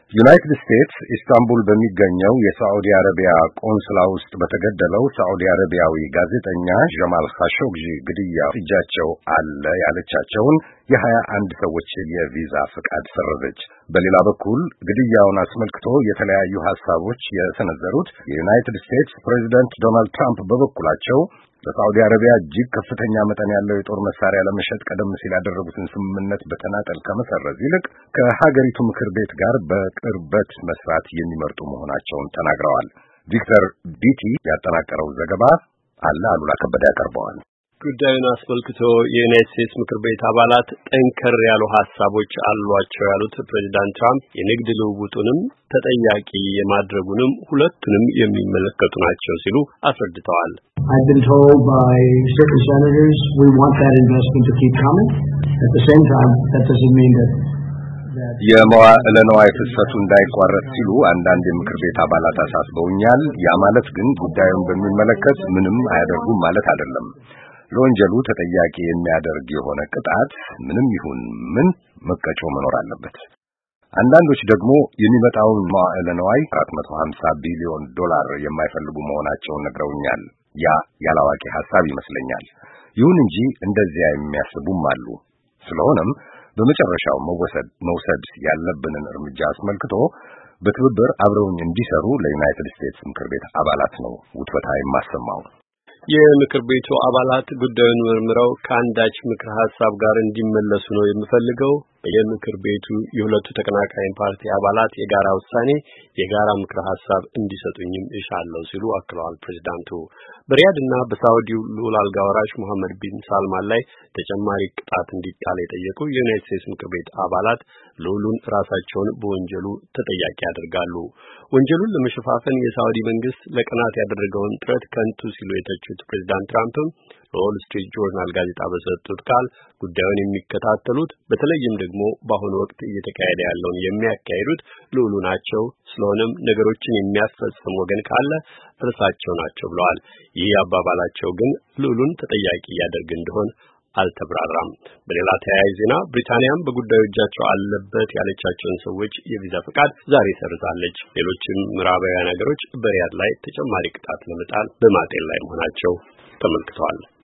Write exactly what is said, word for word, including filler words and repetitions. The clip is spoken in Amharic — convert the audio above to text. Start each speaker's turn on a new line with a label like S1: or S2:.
S1: ዩናይትድ ስቴትስ ኢስታንቡል በሚገኘው የሳዑዲ አረቢያ ቆንስላ ውስጥ በተገደለው ሳዑዲ አረቢያዊ ጋዜጠኛ ጀማል ኻሾግጂ ግድያ እጃቸው አለ ያለቻቸውን የሀያ አንድ ሰዎች የቪዛ ፍቃድ ሰረዘች። በሌላ በኩል ግድያውን አስመልክቶ የተለያዩ ሐሳቦች የሰነዘሩት የዩናይትድ ስቴትስ ፕሬዚደንት ዶናልድ ትራምፕ በበኩላቸው በሳዑዲ አረቢያ እጅግ ከፍተኛ መጠን ያለው የጦር መሳሪያ ለመሸጥ ቀደም ሲል ያደረጉትን ስምምነት በተናጠል ከመሰረዝ ይልቅ ከሀገሪቱ ምክር ቤት ጋር በቅርበት መስራት የሚመርጡ መሆናቸውን ተናግረዋል። ቪክተር ቢቲ ያጠናቀረው ዘገባ አለ አሉላ ከበደ ያቀርበዋል።
S2: ጉዳዩን አስመልክቶ የዩናይትድ ስቴትስ ምክር ቤት አባላት ጠንከር ያሉ ሐሳቦች አሏቸው ያሉት ፕሬዚዳንት ትራምፕ የንግድ ልውውጡንም ተጠያቂ የማድረጉንም ሁለቱንም የሚመለከቱ ናቸው ሲሉ አስረድተዋል።
S3: I've been told by certain senators we want that investment to keep coming. At the same time, that doesn't mean that
S1: የመዋዕለ ንዋይ ፍሰቱ እንዳይቋረጥ ሲሉ አንዳንድ የምክር ቤት አባላት አሳስበውኛል። ያ ማለት ግን ጉዳዩን በሚመለከት ምንም አያደርጉም ማለት አይደለም። ለወንጀሉ ተጠያቂ የሚያደርግ የሆነ ቅጣት ምንም ይሁን ምን መቀጮ መኖር አለበት። አንዳንዶች ደግሞ የሚመጣውን መዋዕለ ንዋይ አራት መቶ ሀምሳ ቢሊዮን ዶላር የማይፈልጉ መሆናቸውን ነግረውኛል። ያ ያላዋቂ ሐሳብ ይመስለኛል። ይሁን እንጂ እንደዚያ የሚያስቡም አሉ። ስለሆነም በመጨረሻው መወሰድ መውሰድ ያለብንን እርምጃ አስመልክቶ በትብብር አብረውኝ እንዲሰሩ ለዩናይትድ ስቴትስ ምክር ቤት አባላት ነው ውትወታ የማሰማው።
S2: የምክር ቤቱ አባላት ጉዳዩን መርምረው ከአንዳች ምክር ሐሳብ ጋር እንዲመለሱ ነው የምፈልገው። በየምክር ቤቱ የሁለቱ ተቀናቃኝ ፓርቲ አባላት የጋራ ውሳኔ የጋራ ምክር ሐሳብ እንዲሰጡኝም እሻለሁ ሲሉ አክለዋል። ፕሬዝዳንቱ በሪያድና በሳውዲው ልዑል አልጋ ወራሽ መሐመድ ቢን ሳልማን ላይ ተጨማሪ ቅጣት እንዲጣል የጠየቁ የዩናይትድ ስቴትስ ምክር ቤት አባላት ልዑሉን ራሳቸውን በወንጀሉ ተጠያቂ ያደርጋሉ። ወንጀሉን ለመሸፋፈን የሳውዲ መንግስት ለቀናት ያደረገውን ጥረት ከንቱ ሲሉ የተቹት ፕሬዝዳንት ትራምፕም ለዎል ስትሪት ጆርናል ጋዜጣ በሰጡት ቃል ጉዳዩን የሚከታተሉት በተለይም ደግሞ በአሁኑ ወቅት እየተካሄደ ያለውን የሚያካሂዱት ልዑሉ ናቸው። ስለሆነም ነገሮችን የሚያስፈጽም ወገን ካለ እርሳቸው ናቸው ብለዋል። ይህ አባባላቸው ግን ልዑሉን ተጠያቂ ያደርግ እንደሆነ አልተብራራም። በሌላ ተያያዥ ዜና ብሪታንያም በጉዳዩ እጃቸው አለበት ያለቻቸውን ሰዎች የቪዛ ፍቃድ ዛሬ ሰርዛለች። ሌሎችም ምዕራባውያን ሀገሮች በሪያድ ላይ ተጨማሪ ቅጣት ለመጣል በማጤን ላይ መሆናቸው ተመልክተዋል።